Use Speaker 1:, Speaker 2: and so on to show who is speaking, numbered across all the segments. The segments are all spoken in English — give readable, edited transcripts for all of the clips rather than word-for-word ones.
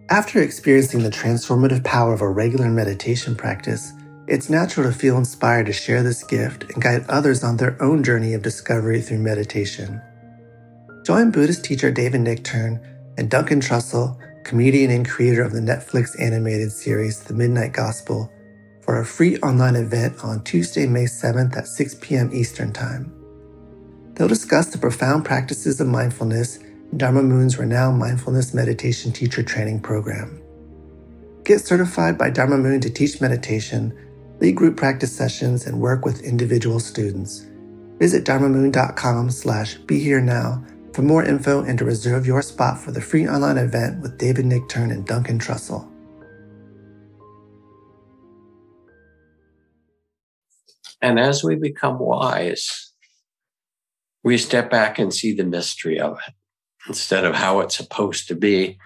Speaker 1: After experiencing the transformative power of a regular meditation practice, it's natural to feel inspired to share this gift and guide others on their own journey of discovery through meditation. Join Buddhist teacher David Nichtern and Duncan Trussell, comedian and creator of the Netflix animated series The Midnight Gospel, for a free online event on Tuesday, May 7th at 6 p.m. Eastern Time. They'll discuss the profound practices of mindfulness in Dharma Moon's renowned mindfulness meditation teacher training program. Get certified by Dharma Moon to teach meditation, lead group practice sessions, and work with individual students. Visit dharmamoon.com/beherenow for more info and to reserve your spot for the free online event with David Nichtern and Duncan Trussell.
Speaker 2: And as we become wise, we step back and see the mystery of it instead of how it's supposed to be.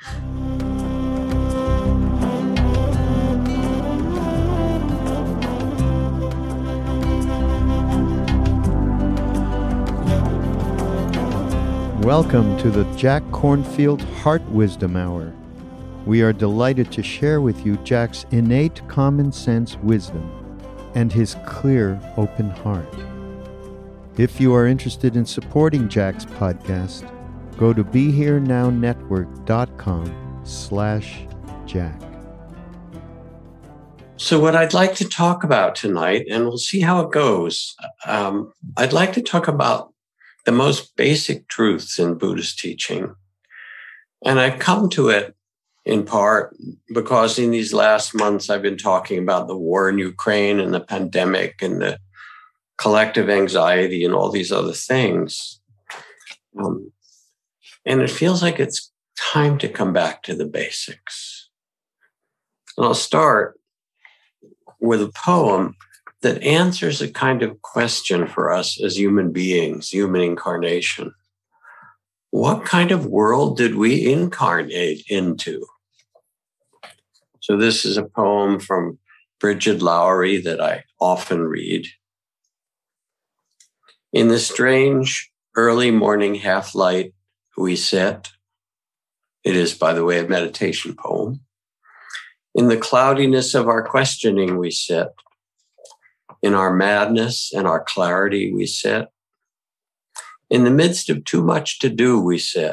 Speaker 3: Welcome to the Jack Kornfield Heart Wisdom Hour. We are delighted to share with you Jack's innate common sense wisdom and his clear, open heart. If you are interested in supporting Jack's podcast, go to BeHereNowNetwork.com/Jack.
Speaker 2: So what I'd like to talk about tonight, and we'll see how it goes, I'd like to talk about the most basic truths in Buddhist teaching. And I've come to it in part because in these last months, I've been talking about the war in Ukraine and the pandemic and the collective anxiety and all these other things. And it feels like it's time to come back to the basics. And I'll start with a poem that answers a kind of question for us as human beings, human incarnation. What kind of world did we incarnate into? So this is a poem from Brigid Lowry that I often read. In the strange early morning half-light we sit. It is, by the way, a meditation poem. In the cloudiness of our questioning we sit. In our madness and our clarity we sit. In the midst of too much to do we sit.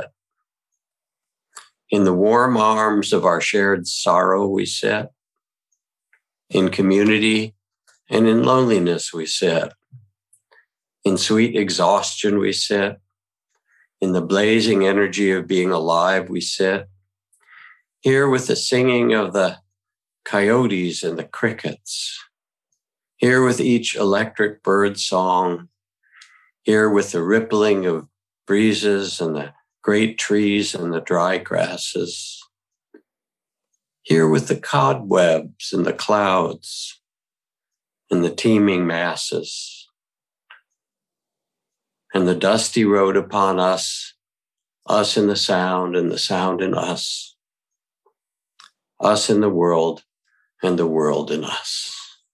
Speaker 2: In the warm arms of our shared sorrow we sit. In community and in loneliness we sit. In sweet exhaustion we sit. In the blazing energy of being alive we sit. Here with the singing of the coyotes and the crickets. Here with each electric bird song, here with the rippling of breezes and the great trees and the dry grasses, here with the cobwebs and the clouds and the teeming masses, and the dusty road upon us in the sound and the sound in us in the world and the world in us.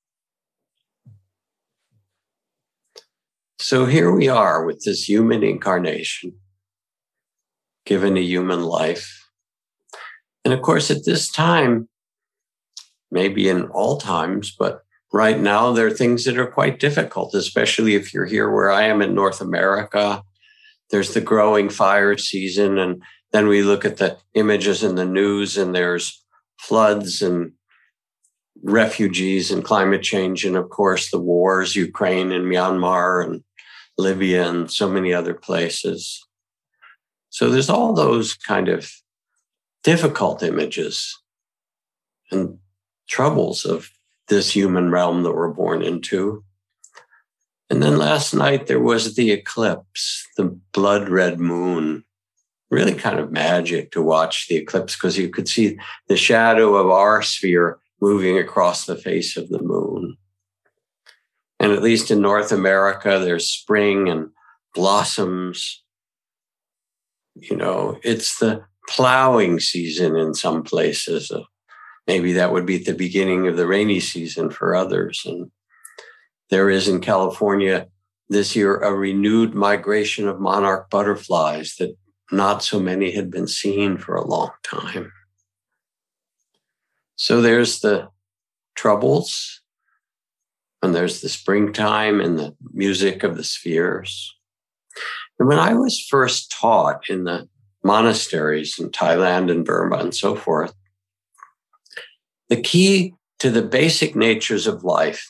Speaker 2: So here we are with this human incarnation, given a human life. And of course, at this time, maybe in all times, but right now, there are things that are quite difficult, especially if you're here where I am in North America. There's the growing fire season, and then we look at the images in the news, and there's floods and refugees and climate change, and of course, the wars, Ukraine and Myanmar and Libya and so many other places. So there's all those kind of difficult images and troubles of this human realm that we're born into. And then last night there was the eclipse, the blood red moon. Really kind of magic to watch the eclipse because you could see the shadow of our sphere moving across the face of the moon. And at least in North America, there's spring and blossoms. You know, it's the plowing season in some places. Maybe that would be at the beginning of the rainy season for others. And there is in California this year a renewed migration of monarch butterflies that not so many had been seen for a long time. So there's the troubles, and there's the springtime and the music of the spheres. And when I was first taught in the monasteries in Thailand and Burma and so forth, the key to the basic nature of life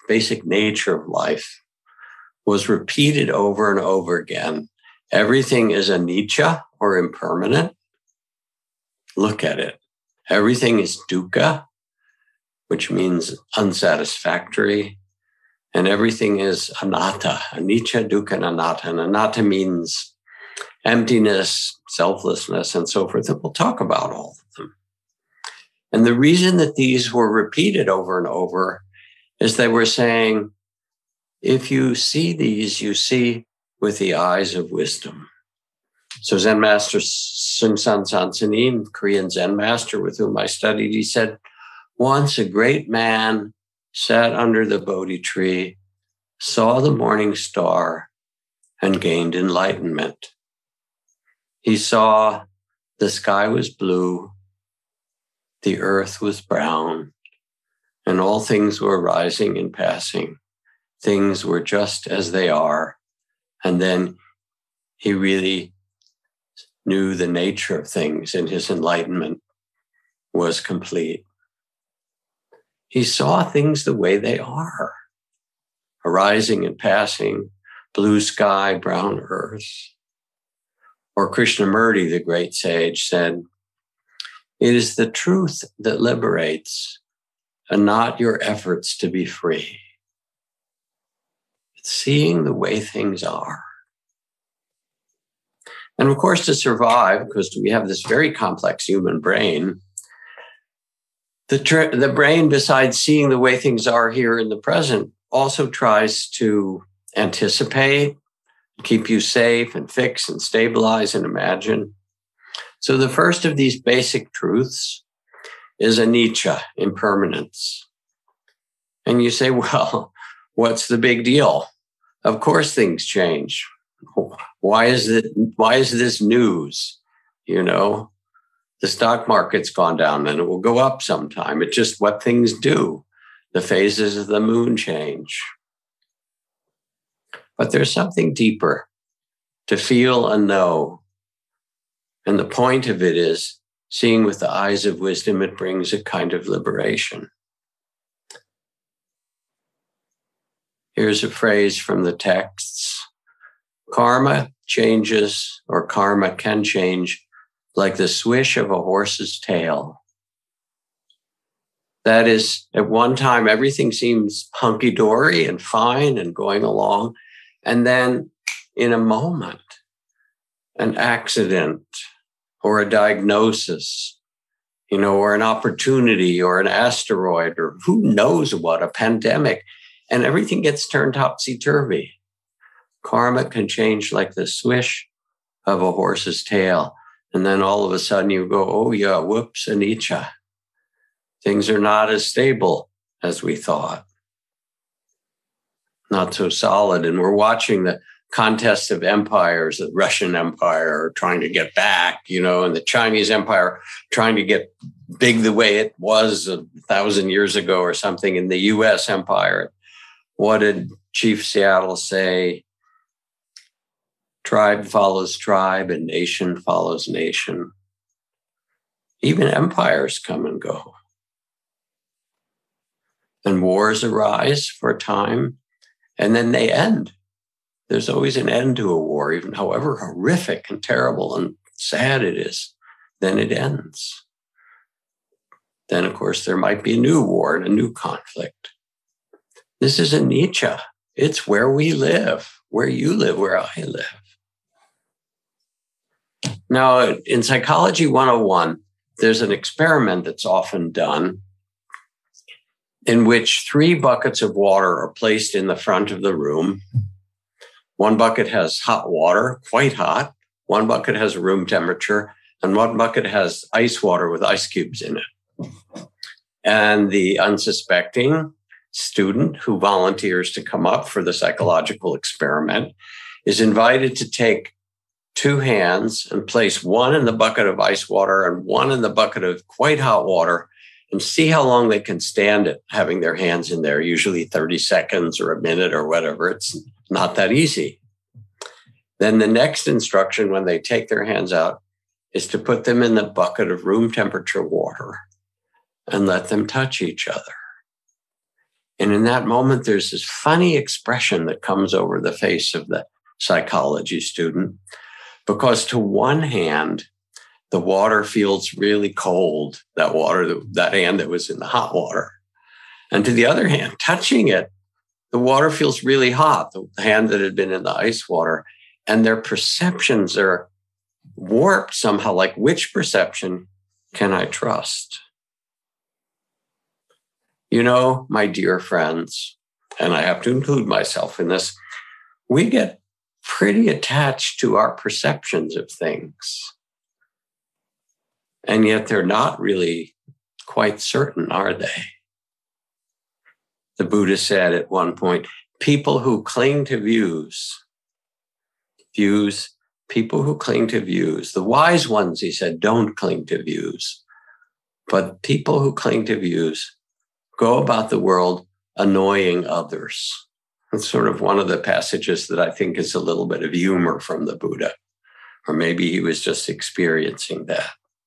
Speaker 2: was repeated over and over again. Everything is anicca, or impermanent. Look at it. Everything is dukkha, which means unsatisfactory. And everything is anatta, anicca, dukkha, and anatta. And anatta means emptiness, selflessness, and so forth. And we'll talk about all of them. And the reason that these were repeated over and over is they were saying, if you see these, you see with the eyes of wisdom. So Zen Master Seung San Sansanin, Korean Zen master with whom I studied, he said, once a great man sat under the Bodhi tree, saw the morning star, and gained enlightenment. He saw the sky was blue, the earth was brown, and all things were rising and passing. Things were just as they are. And then he really knew the nature of things, and his enlightenment was complete. He saw things the way they are, arising and passing, blue sky, brown earth. Or Krishnamurti, the great sage, said, it is the truth that liberates, and not your efforts to be free. It's seeing the way things are. And of course, to survive, because we have this very complex human brain, the brain, besides seeing the way things are here in the present, also tries to anticipate, keep you safe and fix and stabilize and imagine. So the first of these basic truths is anicca, impermanence. And you say, well, what's the big deal? Of course things change. Why is this news? The stock market's gone down and it will go up sometime. It's just what things do. The phases of the moon change. But there's something deeper to feel and know. And the point of it is seeing with the eyes of wisdom, it brings a kind of liberation. Here's a phrase from the texts. Karma changes, or karma can change, like the swish of a horse's tail. That is, at one time, everything seems hunky-dory and fine and going along. And then in a moment, an accident or a diagnosis, or an opportunity or an asteroid or who knows what, a pandemic, and everything gets turned topsy-turvy. Karma can change like the swish of a horse's tail. And then all of a sudden you go, oh yeah, whoops, anicca. Things are not as stable as we thought. Not so solid. And we're watching the contest of empires, the Russian Empire trying to get back, and the Chinese Empire trying to get big the way it was 1,000 years ago or something, in the US Empire. What did Chief Seattle say? Tribe follows tribe and nation follows nation. Even empires come and go. And wars arise for a time, and then they end. There's always an end to a war, even however horrific and terrible and sad it is, then it ends. Then, of course, there might be a new war and a new conflict. This is anicca. It's where we live, where you live, where I live. Now, in Psychology 101, there's an experiment that's often done in which 3 buckets of water are placed in the front of the room. One bucket has hot water, quite hot. One bucket has room temperature, and one bucket has ice water with ice cubes in it. And the unsuspecting student who volunteers to come up for the psychological experiment is invited to take 2 hands and place one in the bucket of ice water and one in the bucket of quite hot water and see how long they can stand it, having their hands in there, usually 30 seconds or a minute or whatever. It's not that easy. Then the next instruction when they take their hands out is to put them in the bucket of room temperature water and let them touch each other. And in that moment, there's this funny expression that comes over the face of the psychology student, because to one hand, the water feels really cold, that hand that was in the hot water. And to the other hand, touching it, the water feels really hot, the hand that had been in the ice water. And their perceptions are warped somehow, like, which perception can I trust? You know, my dear friends, and I have to include myself in this, we get pretty attached to our perceptions of things. And yet they're not really quite certain, are they? The Buddha said at one point, people who cling to views, people who cling to views, the wise ones, he said, don't cling to views. But people who cling to views go about the world annoying others. It's sort of one of the passages that I think is a little bit of humor from the Buddha, or maybe he was just experiencing that.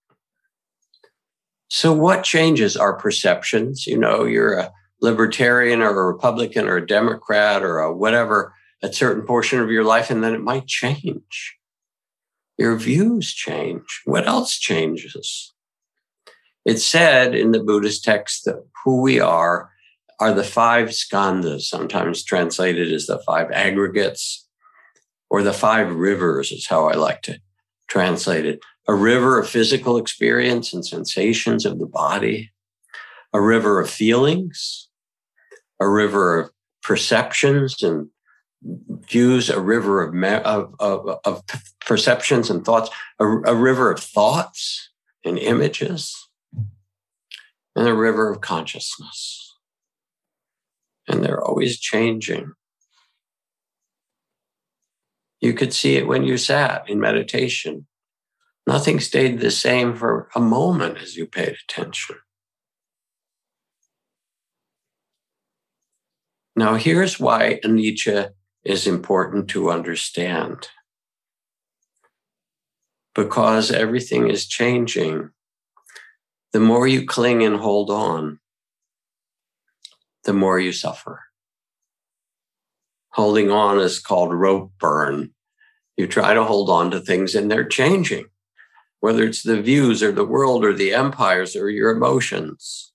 Speaker 2: So what changes our perceptions? You know, you're a libertarian or a Republican or a Democrat or a whatever, a certain portion of your life, and then it might change. Your views change. What else changes? It's said in the Buddhist text that who we are the 5 skandhas, sometimes translated as the 5 aggregates, or the 5 rivers is how I like to translate it. A river of physical experience and sensations of the body, a river of feelings, a river of perceptions and views, a river of perceptions and thoughts, a river of thoughts and images, and a river of consciousness. And they're always changing. You could see it when you sat in meditation. Nothing stayed the same for a moment as you paid attention. Now, here's why anicca is important to understand. Because everything is changing. The more you cling and hold on, the more you suffer. Holding on is called rope burn. You try to hold on to things and they're changing, whether it's the views or the world or the empires or your emotions.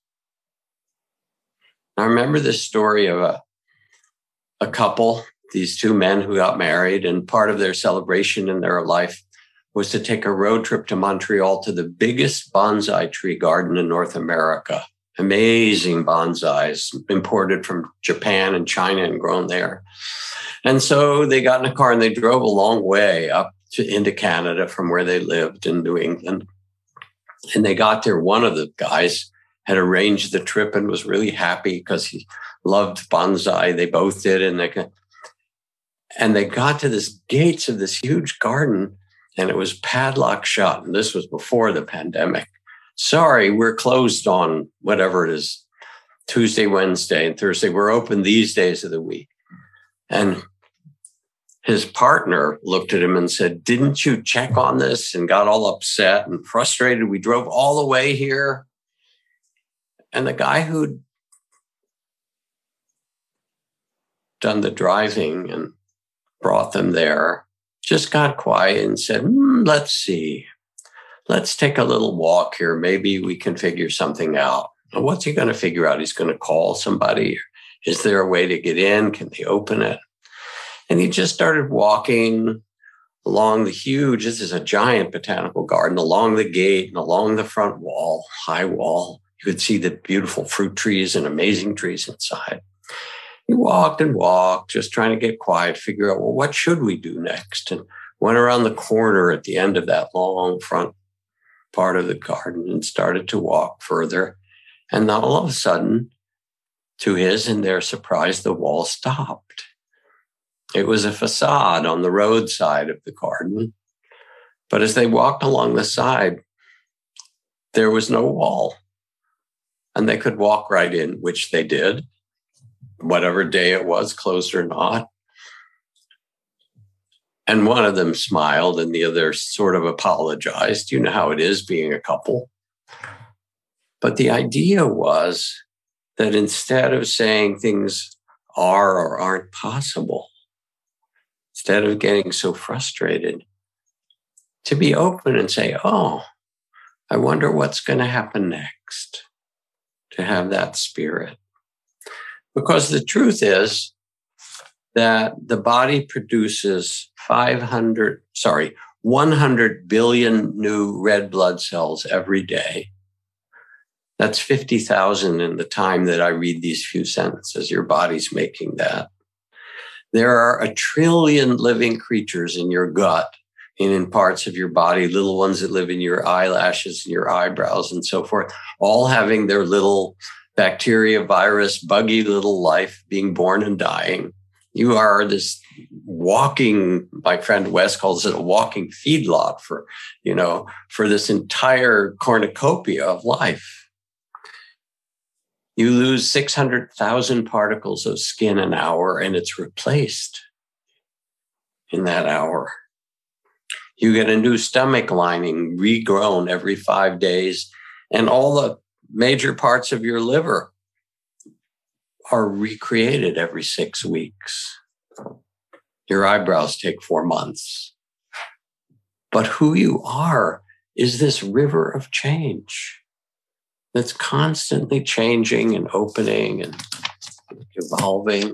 Speaker 2: I remember this story of a couple, these 2 men who got married, and part of their celebration in their life was to take a road trip to Montreal to the biggest bonsai tree garden in North America. Amazing bonsais imported from Japan and China and grown there. And so they got in a car and they drove a long way up into Canada from where they lived in New England. And they got there. One of the guys had arranged the trip and was really happy because he loved bonsai. They both did. And they got to this gates of this huge garden and it was padlocked shut. And this was before the pandemic. Sorry, we're closed on whatever it is, Tuesday, Wednesday, and Thursday. We're open these days of the week. And his partner looked at him and said, didn't you check on this? And got all upset and frustrated. We drove all the way here. And the guy who'd done the driving and brought them there just got quiet and said, let's see. Let's take a little walk here. Maybe we can figure something out. And what's he going to figure out? He's going to call somebody. Is there a way to get in? Can they open it? And he just started walking along the huge, this is a giant botanical garden, along the gate and along the front wall, high wall. You could see the beautiful fruit trees and amazing trees inside. He walked and walked, just trying to get quiet, figure out, well, what should we do next? And went around the corner at the end of that long front part of the garden and started to walk further. And then all of a sudden, to his and their surprise, the wall stopped. It was a facade on the roadside of the garden. But as they walked along the side, there was no wall. and they could walk right in, which they did, whatever day it was, closed or not. And one of them smiled and the other sort of apologized. You know how it is being a couple. But the idea was that instead of saying things are or aren't possible, instead of getting so frustrated, to be open and say, oh, I wonder what's going to happen next, to have that spirit. Because the truth is that the body produces 100 billion new red blood cells every day. That's 50,000 in the time that I read these few sentences. Your body's making that. There are 1 trillion living creatures in your gut and in parts of your body, little ones that live in your eyelashes and your eyebrows and so forth, all having their little bacteria, virus, buggy little life, being born and dying. You are this walking, my friend Wes calls it a walking feedlot for this entire cornucopia of life. You lose 600,000 particles of skin an hour, and it's replaced in that hour. You get a new stomach lining, regrown every 5 days, and all the major parts of your liver are recreated every 6 weeks. Your eyebrows take 4 months. But who you are is this river of change that's constantly changing and opening and evolving.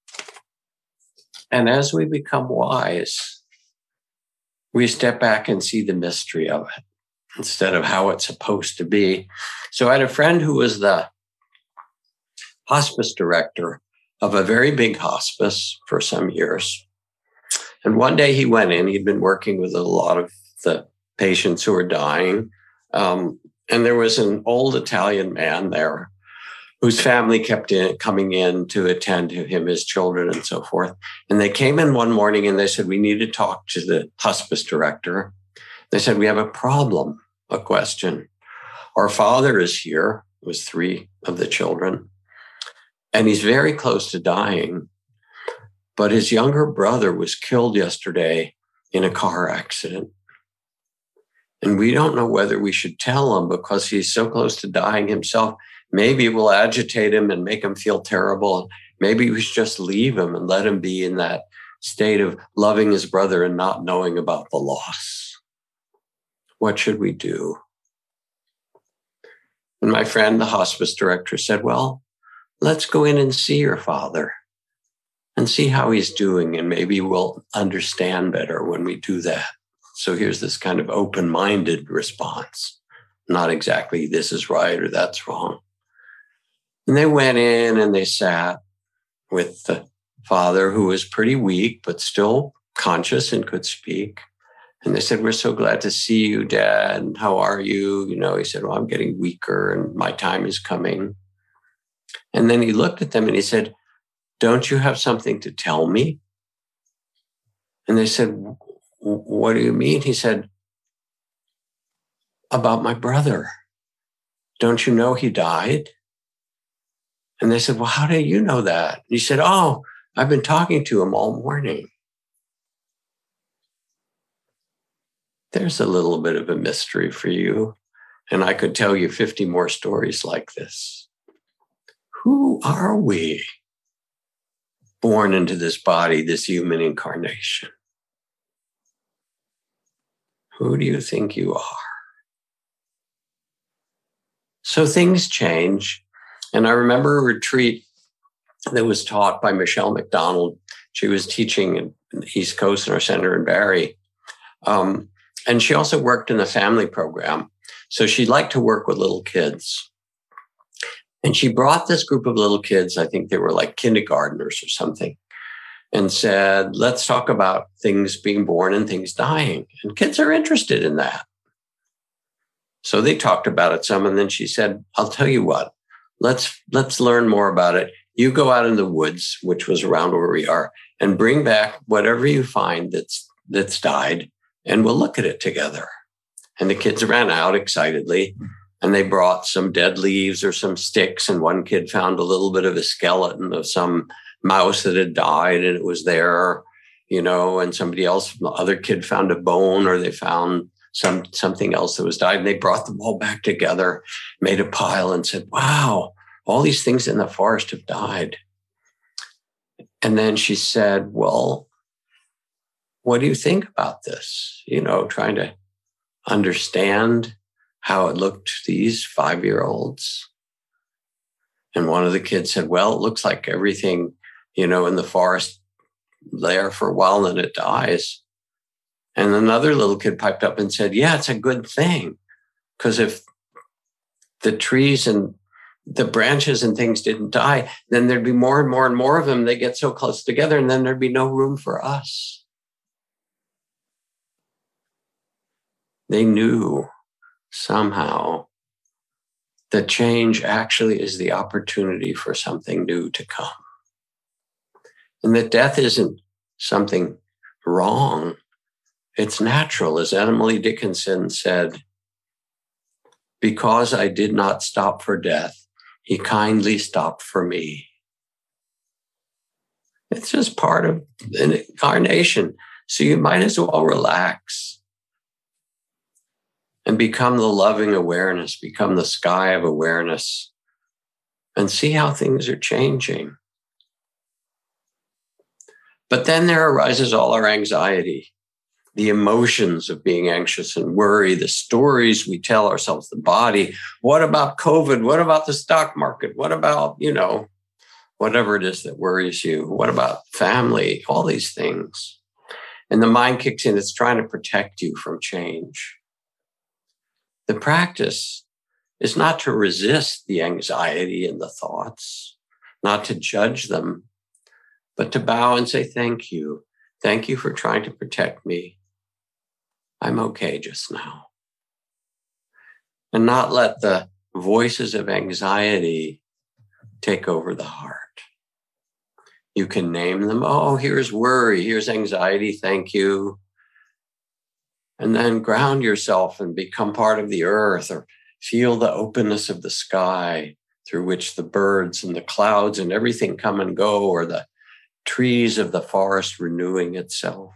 Speaker 2: And as we become wise, we step back and see the mystery of it instead of how it's supposed to be. So I had a friend who was the hospice director of a very big hospice for some years. And one day he went in, he'd been working with a lot of the patients who were dying. And there was an old Italian man there whose family kept coming in to attend to him, his children and so forth. And they came in one morning and they said, we need to talk to the hospice director. They said, we have a problem, a question. Our father is here, it was 3 of the children, and he's very close to dying. But his younger brother was killed yesterday in a car accident. And we don't know whether we should tell him because he's so close to dying himself. Maybe it will agitate him and make him feel terrible. Maybe we should just leave him and let him be in that state of loving his brother and not knowing about the loss. What should we do? And my friend, the hospice director, said, well, let's go in and see your father and see how he's doing. And maybe we'll understand better when we do that. So here's this kind of open-minded response. Not exactly this is right or that's wrong. And they went in and they sat with the father, who was pretty weak, but still conscious and could speak. And they said, we're so glad to see you, Dad. And how are you? He said, well, I'm getting weaker and my time is coming. And then he looked at them and he said, don't you have something to tell me? And they said, what do you mean? He said, about my brother. Don't you know he died? And they said, well, how do you know that? And he said, oh, I've been talking to him all morning. There's a little bit of a mystery for you. And I could tell you 50 more stories like this. Who are we? Born into this body, this human incarnation. Who do you think you are? So things change. And I remember a retreat that was taught by Michelle McDonald. She was teaching in the East Coast in our center in Barrie. And she also worked in the family program. So she liked to work with little kids. And she brought this group of little kids, I think they were like kindergartners or something, and said, let's talk about things being born and things dying. And kids are interested in that. So they talked about it some. And then she said, I'll tell you what, let's learn more about it. You go out in the woods, which was around where we are, and bring back whatever you find that's died, and we'll look at it together. And the kids ran out excitedly. And they brought some dead leaves or some sticks, and one kid found a little bit of a skeleton of some mouse that had died, and it was there, and somebody else, the other kid found a bone, or they found something else that was died, and they brought them all back together, made a pile, and said, wow, all these things in the forest have died. And then she said, well, what do you think about this? Trying to understand how it looked to these 5-year-olds. And one of the kids said, well, it looks like everything, in the forest there for a while, and then it dies. And another little kid piped up and said, yeah, it's a good thing. Because if the trees and the branches and things didn't die, then there'd be more and more and more of them. They get so close together, and then there'd be no room for us. They knew somehow that change actually is the opportunity for something new to come. And that death isn't something wrong. It's natural. As Emily Dickinson said, because I did not stop for death, he kindly stopped for me. It's just part of an incarnation. So you might as well relax and become the loving awareness, become the sky of awareness, and see how things are changing. But then there arises all our anxiety, the emotions of being anxious and worry, the stories we tell ourselves, the body. What about COVID? What about the stock market? What about, whatever it is that worries you? What about family? All these things. And the mind kicks in. It's trying to protect you from change. The practice is not to resist the anxiety and the thoughts, not to judge them, but to bow and say, thank you. Thank you for trying to protect me. I'm okay just now. And not let the voices of anxiety take over the heart. You can name them. Oh, here's worry. Here's anxiety. Thank you. And then ground yourself and become part of the earth, or feel the openness of the sky through which the birds and the clouds and everything come and go, or the trees of the forest renewing itself.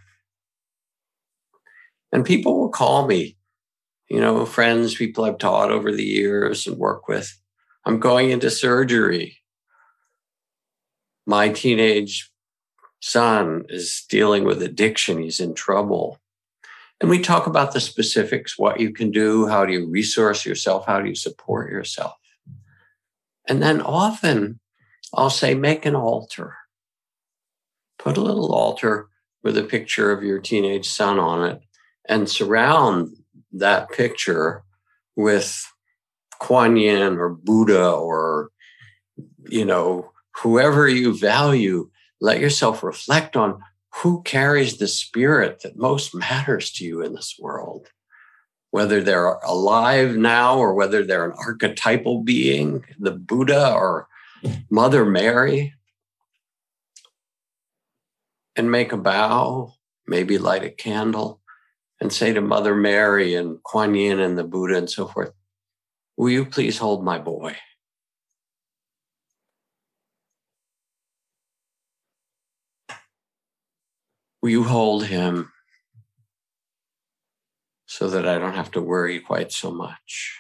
Speaker 2: And people will call me, friends, people I've taught over the years and work with. I'm going into surgery. My teenage son is dealing with addiction. He's in trouble. And we talk about the specifics, what you can do, how do you resource yourself, how do you support yourself. And then often I'll say, make an altar. Put a little altar with a picture of your teenage son on it, and surround that picture with Kuan Yin or Buddha or, whoever you value. Let yourself reflect on who carries the spirit that most matters to you in this world, whether they're alive now or whether they're an archetypal being, the Buddha or Mother Mary. And make a bow, maybe light a candle, and say to Mother Mary and Kuan Yin and the Buddha and so forth, will you please hold my boy? Will you hold him so that I don't have to worry quite so much?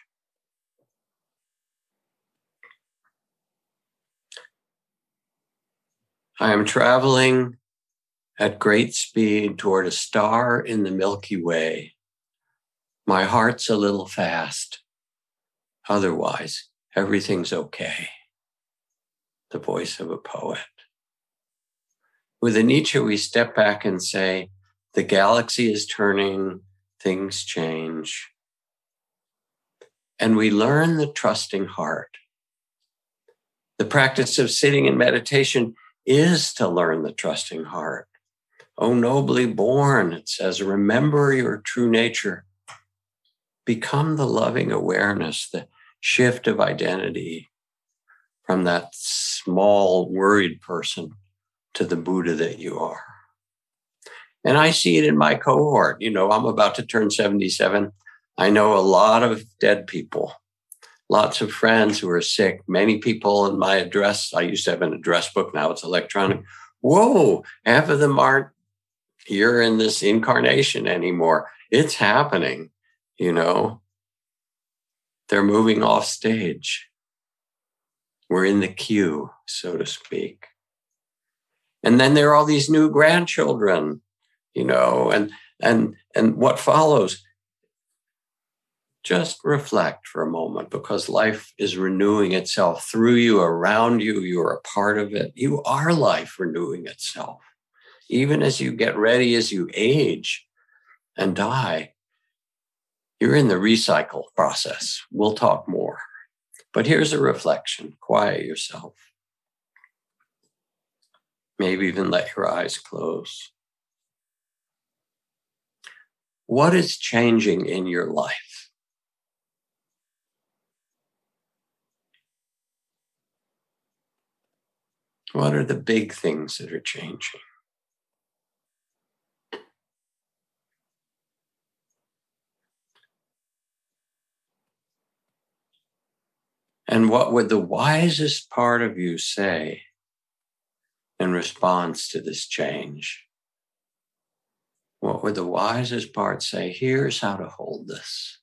Speaker 2: I am traveling at great speed toward a star in the Milky Way. My heart's a little fast. Otherwise, everything's okay. The voice of a poet. With Anicca, we step back and say, the galaxy is turning, things change. And we learn the trusting heart. The practice of sitting in meditation is to learn the trusting heart. O nobly born, it says, remember your true nature. Become the loving awareness, the shift of identity from that small, worried person to the Buddha that you are. And I see it in my cohort. I'm about to turn 77. I know a lot of dead people. lots of friends who are sick. Many people in my address, I used to have an address book, now it's electronic. Whoa, half of them aren't here in this incarnation anymore. It's happening, They're moving off stage. We're in the queue, so to speak. And then there are all these new grandchildren, and what follows. Just reflect for a moment, because life is renewing itself through you, around you. You're a part of it. You are life renewing itself. Even as you get ready, as you age and die, you're in the recycle process. We'll talk more. But here's a reflection. Quiet yourself. Maybe even let your eyes close. What is changing in your life? What are the big things that are changing? And what would the wisest part of you say in response to this change? What would the wisest part say? Here's how to hold this.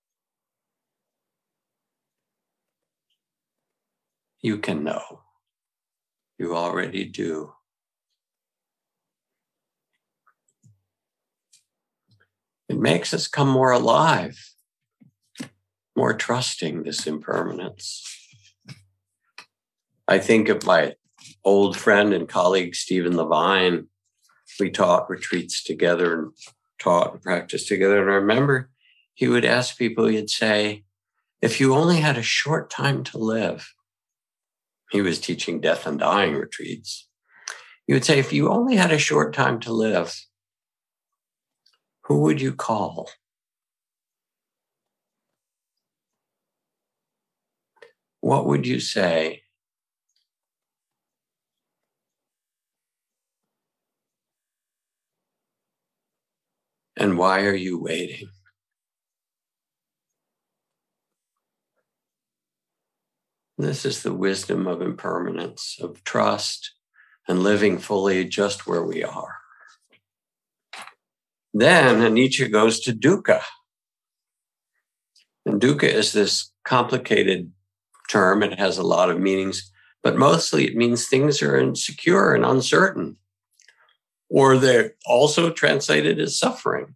Speaker 2: You can know. You already do. It makes us come more alive, more trusting this impermanence. I think of my old friend and colleague, Stephen Levine. We taught retreats together and taught and practiced together. And I remember he would ask people, he'd say, if you only had a short time to live, he was teaching death and dying retreats. He would say, if you only had a short time to live, who would you call? What would you say? And why are you waiting? This is the wisdom of impermanence, of trust, and living fully just where we are. Then Anicca goes to dukkha. And dukkha is this complicated term. It has a lot of meanings, but mostly it means things are insecure and uncertain, or they're also translated as suffering.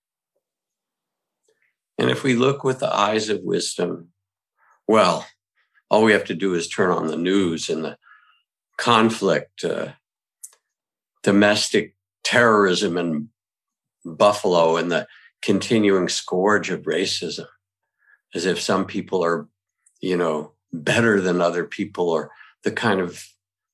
Speaker 2: And if we look with the eyes of wisdom, well, all we have to do is turn on the news and the conflict, domestic terrorism in Buffalo, and the continuing scourge of racism, as if some people are, better than other people, or the kind of,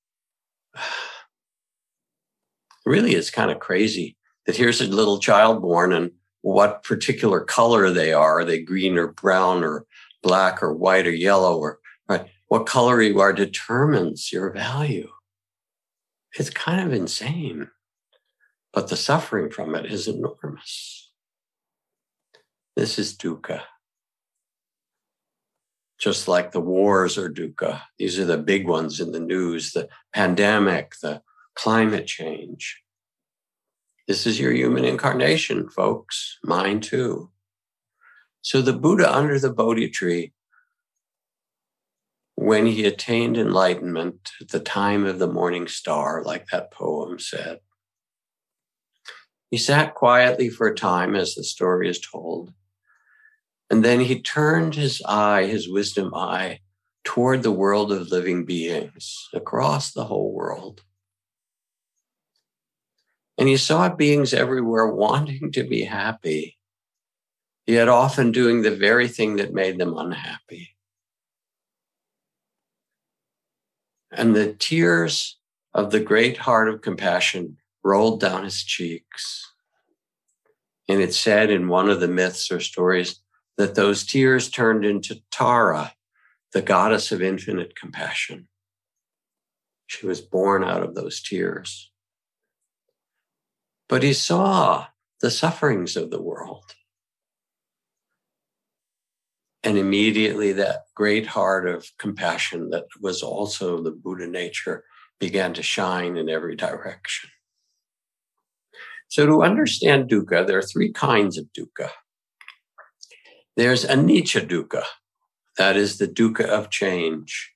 Speaker 2: really it's kind of crazy that here's a little child born, and what particular color they are they green or brown or black or white or yellow, or right, what color you are determines your value. It's kind of insane, but the suffering from it is enormous. This is dukkha. Just like the wars are dukkha. These are the big ones in the news, the pandemic, the climate change. This is your human incarnation, folks. Mine too. So the Buddha under the Bodhi tree, when he attained enlightenment at the time of the morning star, like that poem said, he sat quietly for a time, as the story is told, and then he turned his eye, his wisdom eye, toward the world of living beings across the whole world. And he saw beings everywhere wanting to be happy, yet often doing the very thing that made them unhappy. And the tears of the great heart of compassion rolled down his cheeks. And it said in one of the myths or stories that those tears turned into Tara, the goddess of infinite compassion. She was born out of those tears. But he saw the sufferings of the world. And immediately that great heart of compassion that was also the Buddha nature began to shine in every direction. So to understand dukkha, there are three kinds of dukkha. There's anicca dukkha. That is the dukkha of change,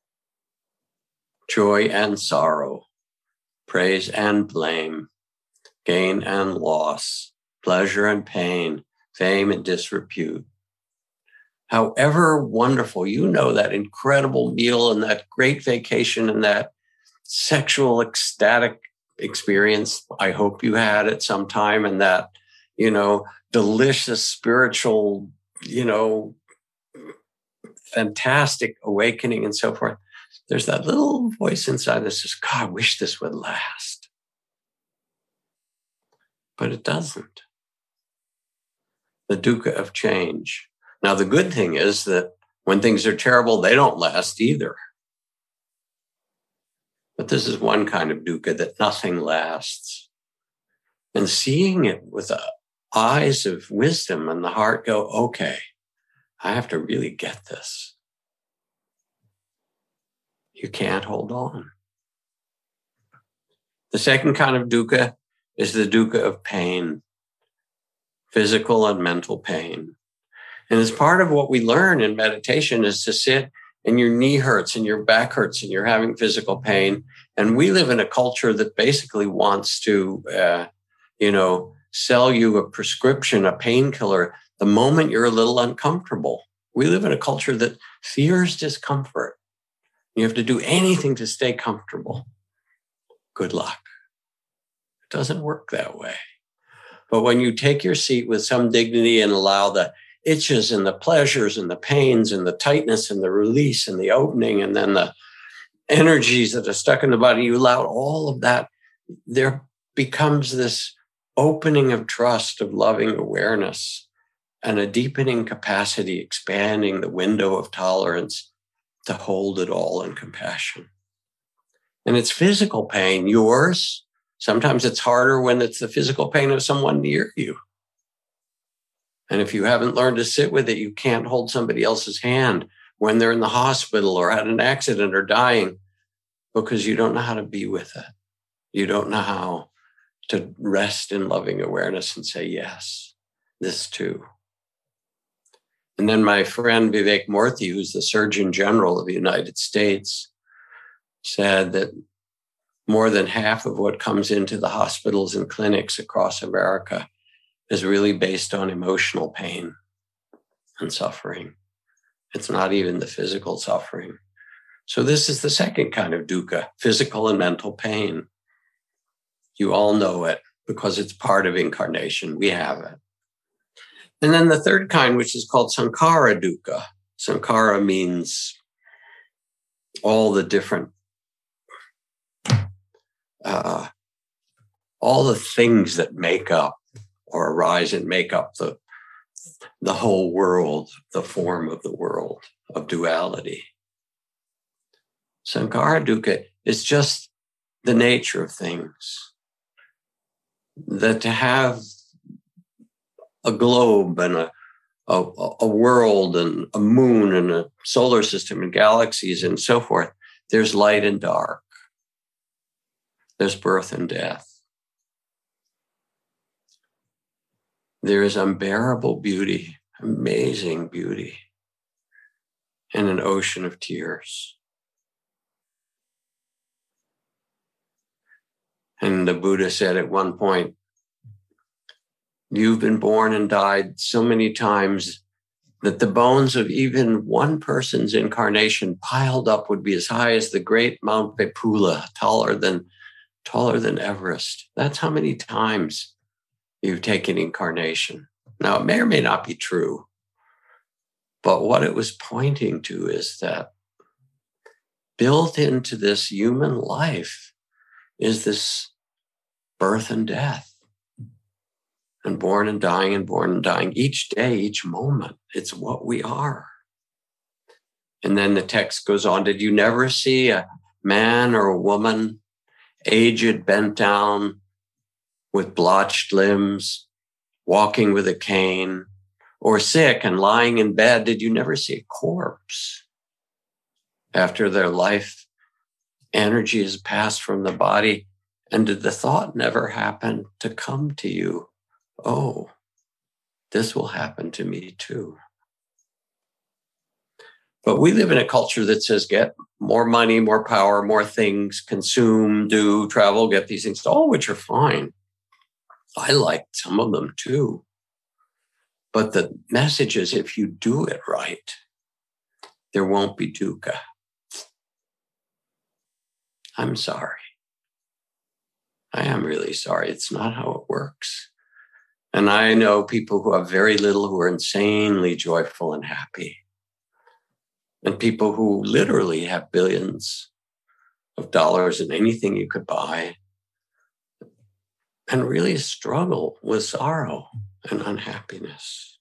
Speaker 2: joy and sorrow, praise and blame, gain and loss, pleasure and pain, fame and disrepute. However wonderful, that incredible meal and that great vacation and that sexual ecstatic experience I hope you had at some time, and that, delicious spiritual, fantastic awakening and so forth. There's that little voice inside that says, God, I wish this would last. But it doesn't. The dukkha of change. Now, the good thing is that when things are terrible, they don't last either. But this is one kind of dukkha, that nothing lasts. And seeing it with the eyes of wisdom and the heart go, okay, I have to really get this. You can't hold on. The second kind of dukkha is the dukkha of pain, physical and mental pain. And as part of what we learn in meditation is to sit and your knee hurts and your back hurts and you're having physical pain. And we live in a culture that basically wants to, sell you a prescription, a painkiller, the moment you're a little uncomfortable. We live in a culture that fears discomfort. You have to do anything to stay comfortable. Good luck. It doesn't work that way. But when you take your seat with some dignity and allow the itches and the pleasures and the pains and the tightness and the release and the opening and then the energies that are stuck in the body, you allow all of that, there becomes this opening of trust, of loving awareness, and a deepening capacity, expanding the window of tolerance to hold it all in compassion. And it's physical pain, yours. Sometimes it's harder when it's the physical pain of someone near you. And if you haven't learned to sit with it, you can't hold somebody else's hand when they're in the hospital or had an accident or dying, because you don't know how to be with it. You don't know how to rest in loving awareness and say, yes, this too. And then my friend Vivek Murthy, who's the Surgeon General of the United States, said that more than half of what comes into the hospitals and clinics across America is really based on emotional pain and suffering. It's not even the physical suffering. So this is the second kind of dukkha, physical and mental pain. You all know it because it's part of incarnation. We have it. And then the third kind, which is called sankhara dukkha. Sankhara means all the different, all the things that make up or arise and make up the whole world, the form of the world of duality. Sankhara dukkha is just the nature of things. That to have a globe and a world and a moon and a solar system and galaxies and so forth, there's light and dark. There's birth and death. There is unbearable beauty, amazing beauty, and an ocean of tears. And the Buddha said at one point, you've been born and died so many times that the bones of even one person's incarnation piled up would be as high as the great Mount Pepula, taller than Everest. That's how many times you've taken incarnation. Now, it may or may not be true, but what it was pointing to is that built into this human life is this birth and death, and born and dying, each day, each moment. It's what we are. And then the text goes on, did you never see a man or a woman, aged, bent down, with blotched limbs, walking with a cane, or sick and lying in bed, did you never see a corpse after their life energy has passed from the body? And did the thought never happen to come to you? Oh, this will happen to me too. But we live in a culture that says get more money, more power, more things, consume, do, travel, get these things, all which are fine. I like some of them too. But the message is if you do it right, there won't be dukkha. I'm sorry. I am really sorry. It's not how it works. And I know people who have very little who are insanely joyful and happy. And people who literally have billions of dollars in anything you could buy and really struggle with sorrow and unhappiness.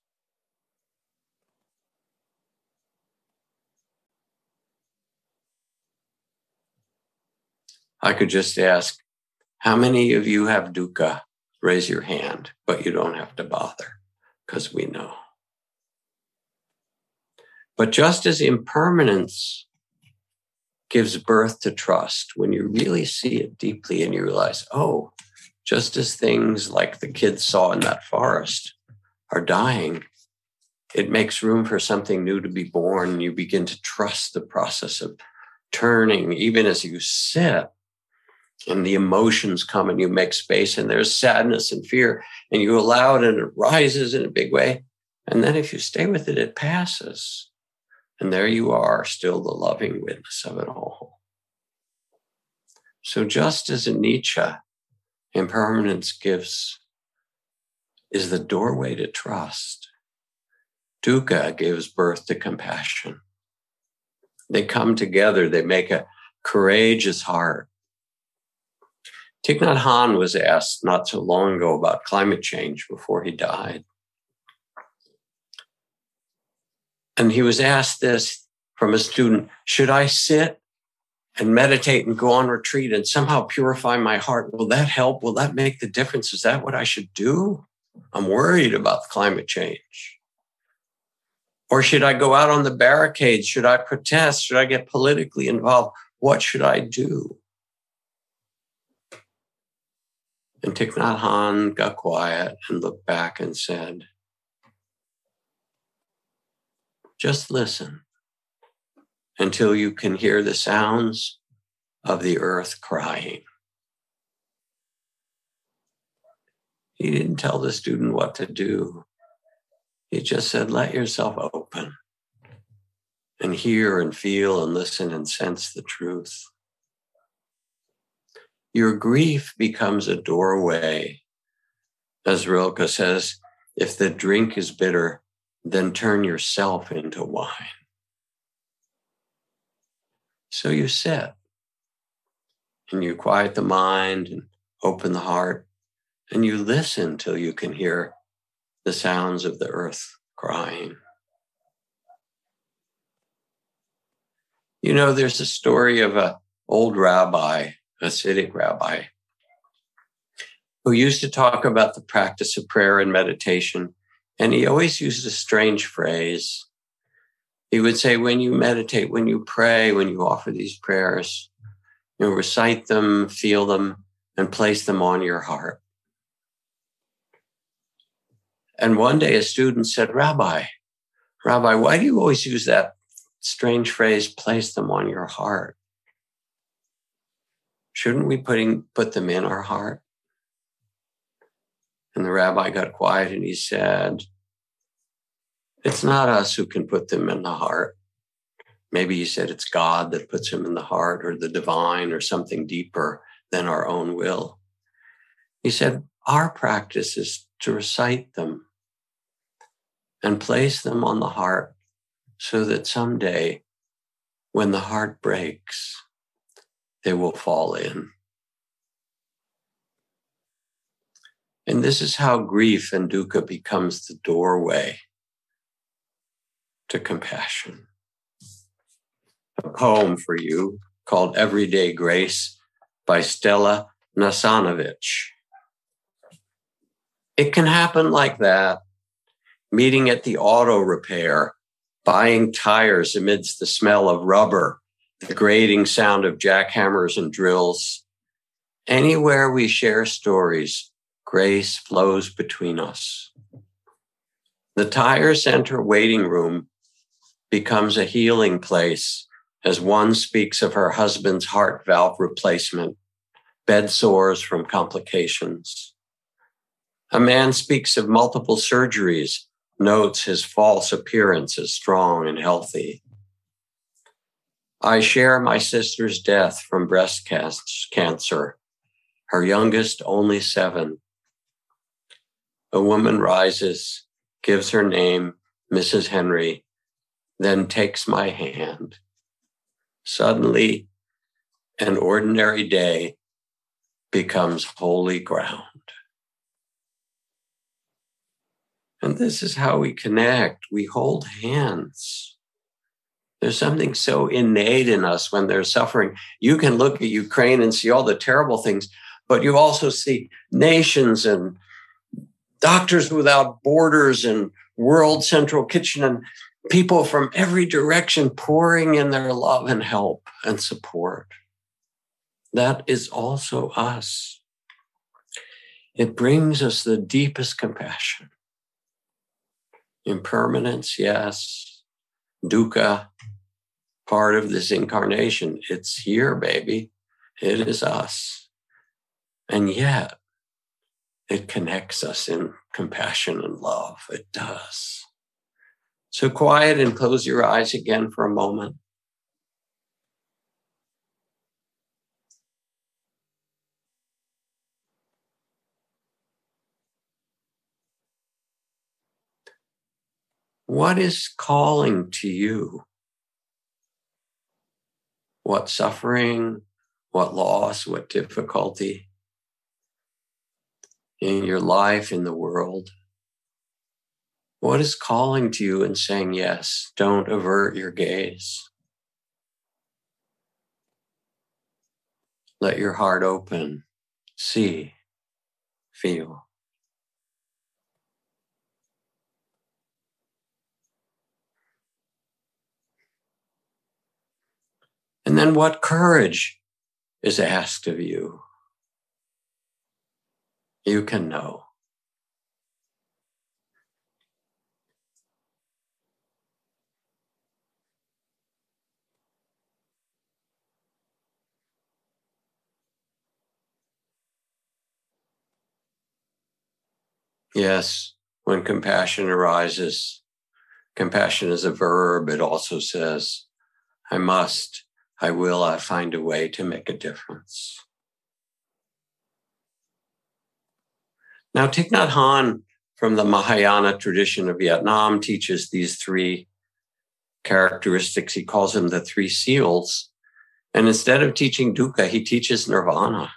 Speaker 2: I could just ask, how many of you have dukkha? Raise your hand, but you don't have to bother because we know. But just as impermanence gives birth to trust, when you really see it deeply and you realize, oh, just as things like the kids saw in that forest are dying, it makes room for something new to be born. You begin to trust the process of turning, even as you sit. And the emotions come and you make space and there's sadness and fear and you allow it and it rises in a big way. And then if you stay with it, it passes. And there you are, still the loving witness of it all. So just as anicca, impermanence is the doorway to trust, dukkha gives birth to compassion. They come together, they make a courageous heart. Thich Nhat Hanh was asked not so long ago about climate change before he died. And he was asked this from a student, should I sit and meditate and go on retreat and somehow purify my heart? Will that help? Will that make the difference? Is that what I should do? I'm worried about climate change. Or should I go out on the barricades? Should I protest? Should I get politically involved? What should I do? And Thich Nhat Hanh got quiet and looked back and said, just listen until you can hear the sounds of the earth crying. He didn't tell the student what to do. He just said, let yourself open and hear and feel and listen and sense the truth. Your grief becomes a doorway. As Rilke says, if the drink is bitter, then turn yourself into wine. So you sit and you quiet the mind and open the heart and you listen till you can hear the sounds of the earth crying. You know, there's a story of an old rabbi, a Hasidic rabbi, who used to talk about the practice of prayer and meditation. And he always used a strange phrase. He would say, when you meditate, when you pray, when you offer these prayers, you recite them, feel them, and place them on your heart. And one day a student said, Rabbi, why do you always use that strange phrase, place them on your heart? Shouldn't we put them in our heart? And the rabbi got quiet and he said, it's not us who can put them in the heart. Maybe he said it's God that puts them in the heart, or the divine, or something deeper than our own will. He said, our practice is to recite them and place them on the heart so that someday when the heart breaks, they will fall in. And this is how grief and dukkha becomes the doorway to compassion. A poem for you called Everyday Grace by Stella Nasanovich. It can happen like that. meeting at the auto repair, buying tires amidst the smell of rubber, the grating sound of jackhammers and drills. Anywhere we share stories, grace flows between us. The tire center waiting room becomes a healing place as one speaks of her husband's heart valve replacement, bed sores from complications. A man speaks of multiple surgeries, notes his false appearance as strong and healthy. I share my sister's death from breast cancer, her youngest only 7. A woman rises, gives her name, Mrs. Henry, then takes my hand. Suddenly, an ordinary day becomes holy ground. And this is how we connect. We hold hands. There's something so innate in us when there's suffering. You can look at Ukraine and see all the terrible things, but you also see nations and Doctors Without Borders and World Central Kitchen and people from every direction pouring in their love and help and support. That is also us. It brings us the deepest compassion. Impermanence, yes. Dukkha, part of this incarnation. It's here, baby. It is us. And yet, it connects us in compassion and love. It does. So quiet and close your eyes again for a moment. What is calling to you? What suffering, what loss, what difficulty in your life, in the world? What is calling to you and saying yes? Don't avert your gaze. Let your heart open, see, feel. And then what courage is asked of you? You can know. Yes, when compassion arises, compassion is a verb. It also says, I must, I will, I find a way to make a difference. Now, Thich Nhat Hanh from the Mahayana tradition of Vietnam teaches these 3 characteristics. He calls them the 3 seals. And instead of teaching dukkha, he teaches nirvana.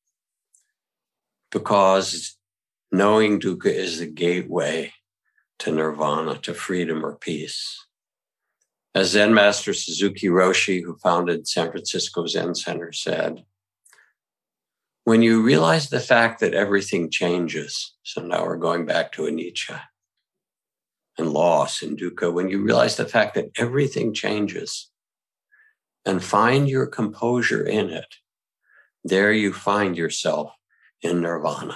Speaker 2: Because knowing dukkha is the gateway to nirvana, to freedom or peace. As Zen Master Suzuki Roshi, who founded San Francisco Zen Center, said, when you realize the fact that everything changes, so now we're going back to anicca and loss and dukkha, when you realize the fact that everything changes and find your composure in it, there you find yourself in nirvana.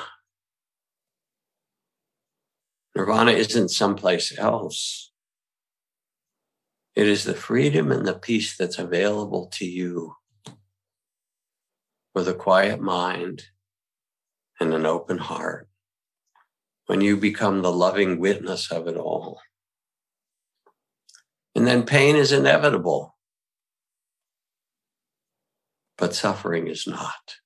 Speaker 2: Nirvana isn't someplace else. It is the freedom and the peace that's available to you with a quiet mind and an open heart when you become the loving witness of it all. And then pain is inevitable, but suffering is not.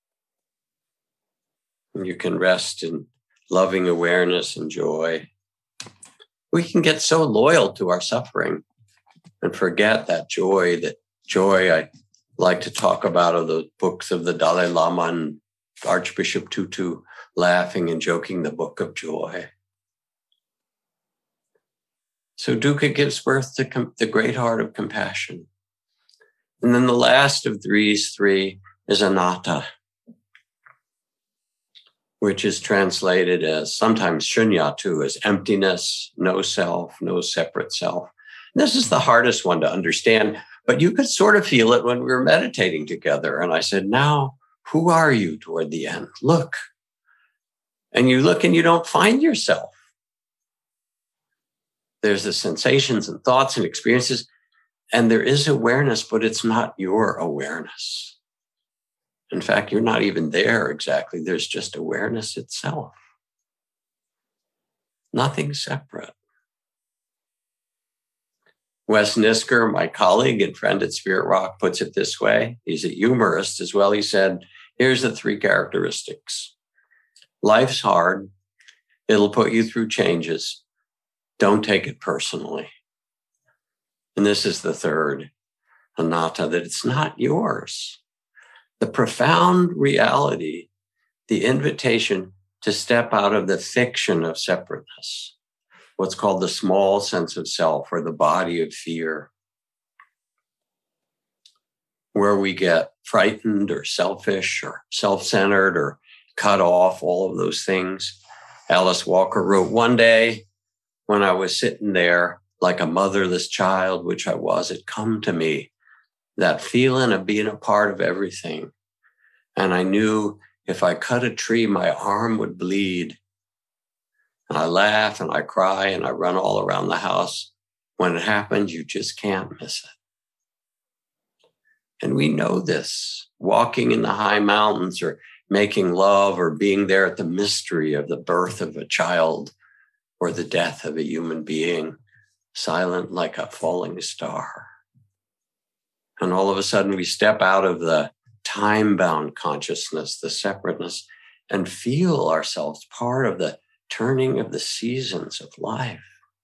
Speaker 2: And you can rest in loving awareness and joy. We can get so loyal to our suffering and forget that joy I like to talk about of the books of the Dalai Lama and Archbishop Tutu, laughing and joking, the book of joy. So dukkha gives birth to the great heart of compassion. And then the last of these 3 is anatta. which is translated as sometimes shunyatu, as emptiness, no self, no separate self. And this is the hardest one to understand, but you could sort of feel it when we were meditating together. And I said, now, who are you toward the end? Look. And you look and you don't find yourself. There's the sensations and thoughts and experiences, and there is awareness, but it's not your awareness. In fact, you're not even there exactly. There's just awareness itself. Nothing separate. Wes Nisker, my colleague and friend at Spirit Rock, puts it this way. He's a humorist as well. He said, here's the three characteristics. Life's hard. It'll put you through changes. Don't take it personally. And this is the third, anatta, that it's not yours. The profound reality, the invitation to step out of the fiction of separateness, what's called the small sense of self or the body of fear, where we get frightened or selfish or self-centered or cut off, all of those things. Alice Walker wrote, one day when I was sitting there like a motherless child, which I was, it come to me, that feeling of being a part of everything. And I knew if I cut a tree, my arm would bleed. And I laugh and I cry and I run all around the house. When it happens, you just can't miss it. And we know this, walking in the high mountains or making love or being there at the mystery of the birth of a child or the death of a human being, silent like a falling star. And all of a sudden we step out of the time-bound consciousness, the separateness, and feel ourselves part of the turning of the seasons of life.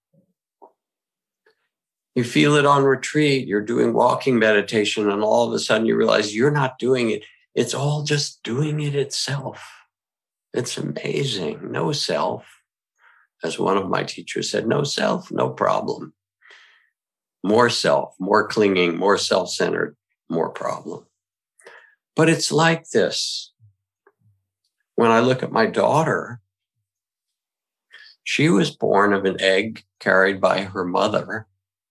Speaker 2: You feel it on retreat. You're doing walking meditation, and all of a sudden you realize you're not doing it. It's all just doing it itself. It's amazing. No self. As one of my teachers said, no self, no problem. More self, more clinging, more self-centered, more problem. But it's like this. When I look at my daughter, she was born of an egg carried by her mother.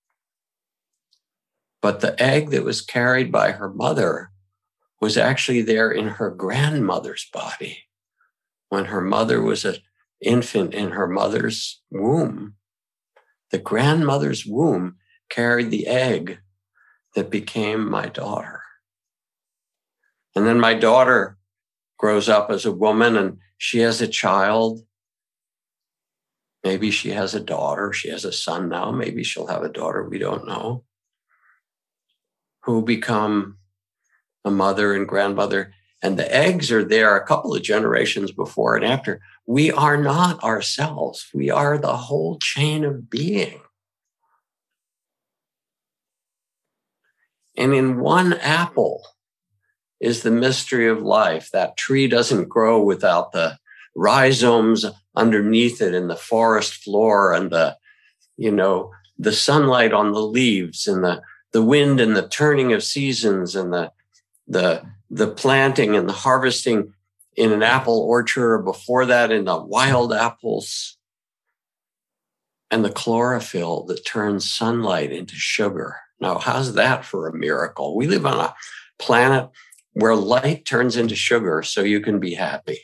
Speaker 2: But the egg that was carried by her mother was actually there in her grandmother's body. When her mother was an infant in her mother's womb, the grandmother's womb carried the egg that became my daughter. And then my daughter grows up as a woman and she has a child. Maybe she has a daughter. She has a son now. Maybe she'll have a daughter. We don't know. Who become a mother and grandmother. And the eggs are there a couple of generations before and after. We are not ourselves. We are the whole chain of being. And in one apple is the mystery of life. That tree doesn't grow without the rhizomes underneath it and the forest floor and the sunlight on the leaves and the wind and the turning of seasons and the planting and the harvesting in an apple orchard, or before that in the wild apples, and the chlorophyll that turns sunlight into sugar. Now, how's that for a miracle? We live on a planet where light turns into sugar so you can be happy.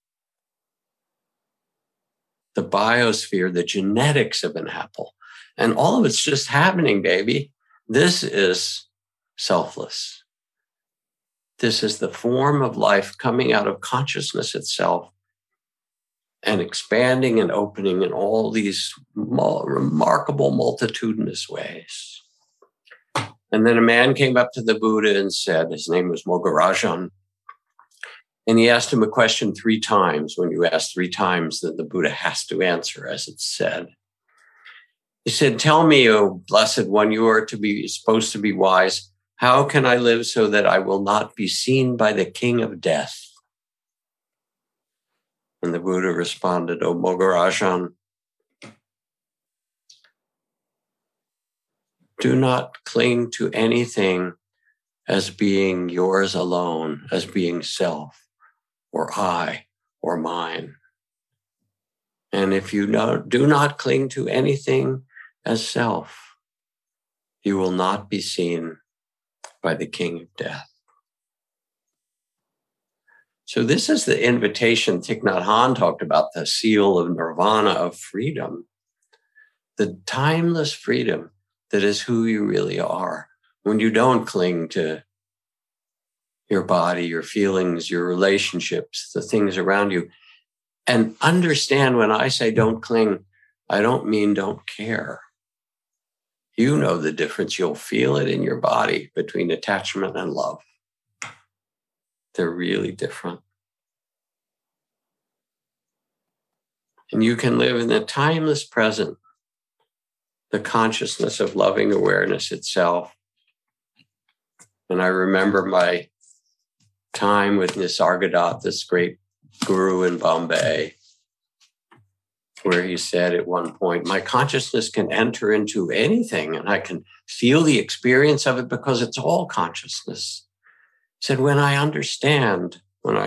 Speaker 2: The biosphere, the genetics of an apple, and all of it's just happening, baby. This is selfless. This is the form of life coming out of consciousness itself and expanding and opening in all these remarkable, multitudinous ways. And then a man came up to the Buddha and said, his name was Mogarajan, and he asked him a question 3 times. When you ask 3 times, then the Buddha has to answer, as it's said. He said, tell me, O blessed one, you are supposed to be wise. How can I live so that I will not be seen by the king of death? And the Buddha responded, O Mogarajan, do not cling to anything as being yours alone, as being self or I or mine. And if you do not cling to anything as self, you will not be seen by the King of Death. So this is the invitation Thich Nhat Hanh talked about, the seal of nirvana, of freedom, the timeless freedom that is who you really are. When you don't cling to your body, your feelings, your relationships, the things around you. And understand, when I say don't cling, I don't mean don't care. You know the difference. You'll feel it in your body between attachment and love. They're really different. And you can live in the timeless present, the consciousness of loving awareness itself. And I remember my time with Nisargadatta, this great guru in Bombay, where he said at one point, my consciousness can enter into anything and I can feel the experience of it because it's all consciousness. He said, when I understood,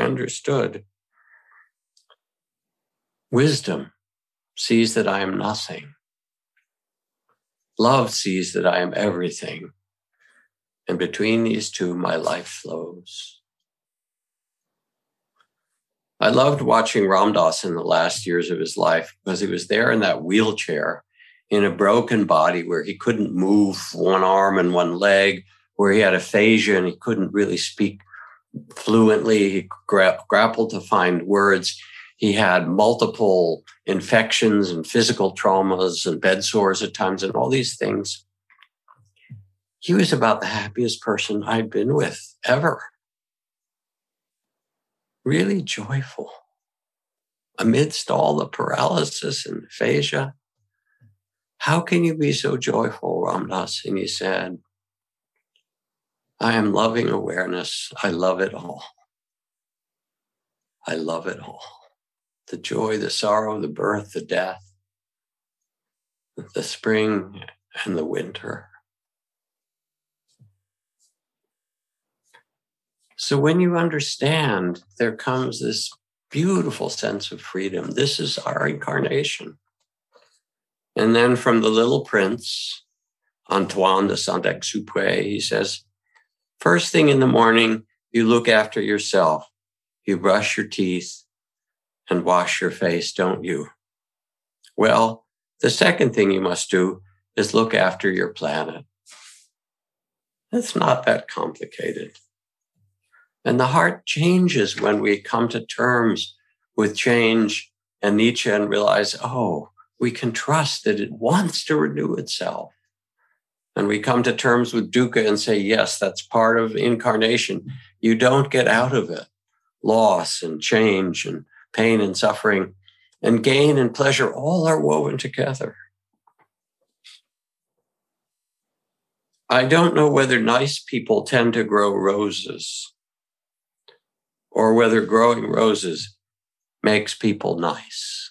Speaker 2: wisdom sees that I am nothing. Love sees that I am everything. And between these two, my life flows. I loved watching Ram Dass in the last years of his life because he was there in that wheelchair in a broken body where he couldn't move one arm and one leg, where he had aphasia and he couldn't really speak fluently. He grappled to find words. He had multiple infections and physical traumas and bed sores at times and all these things. He was about the happiest person I'd been with ever. Really joyful. Amidst all the paralysis and aphasia, how can you be so joyful, Ram Dass? And he said, I am loving awareness. I love it all. I love it all. The joy, the sorrow, the birth, the death, the spring and the winter. So when you understand, there comes this beautiful sense of freedom. This is our incarnation. And then from the Little Prince, Antoine de Saint-Exupéry, he says, first thing in the morning, you look after yourself. You brush your teeth and wash your face, don't you? Well, the second thing you must do is look after your planet. It's not that complicated. And the heart changes when we come to terms with change and Nietzsche and realize, oh, we can trust that it wants to renew itself. And we come to terms with dukkha and say, yes, that's part of incarnation. You don't get out of it. Loss and change and pain and suffering and gain and pleasure all are woven together. I don't know whether nice people tend to grow roses or whether growing roses makes people nice.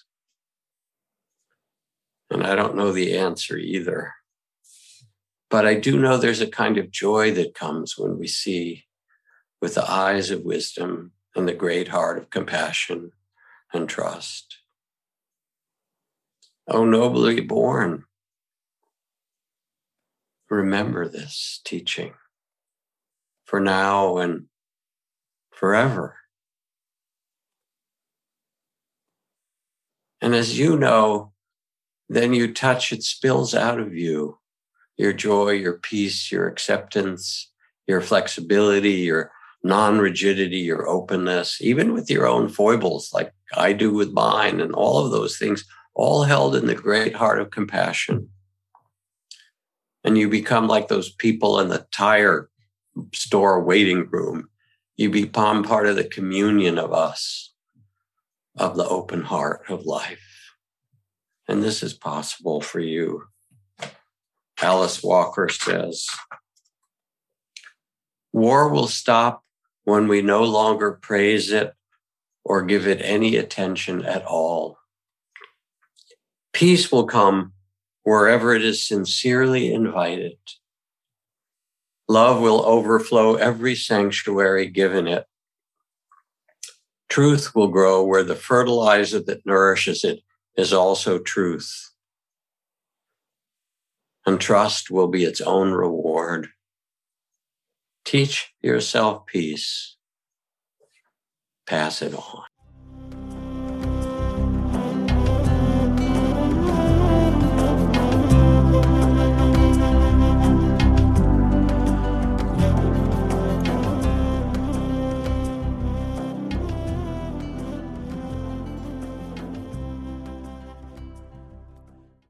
Speaker 2: And I don't know the answer either. But I do know there's a kind of joy that comes when we see with the eyes of wisdom and the great heart of compassion and trust. O nobly born, remember this teaching for now and forever. And as you know, then you touch, it spills out of you. Your joy, your peace, your acceptance, your flexibility, your non-rigidity, your openness, even with your own foibles, like I do with mine, and all of those things, all held in the great heart of compassion. And you become like those people in the tire store waiting room. You become part of the communion of us, of the open heart of life. And this is possible for you. Alice Walker says, war will stop when we no longer praise it or give it any attention at all. Peace will come wherever it is sincerely invited. Love will overflow every sanctuary given it. Truth will grow where the fertilizer that nourishes it is also truth. And trust will be its own reward. Teach yourself peace. Pass it on.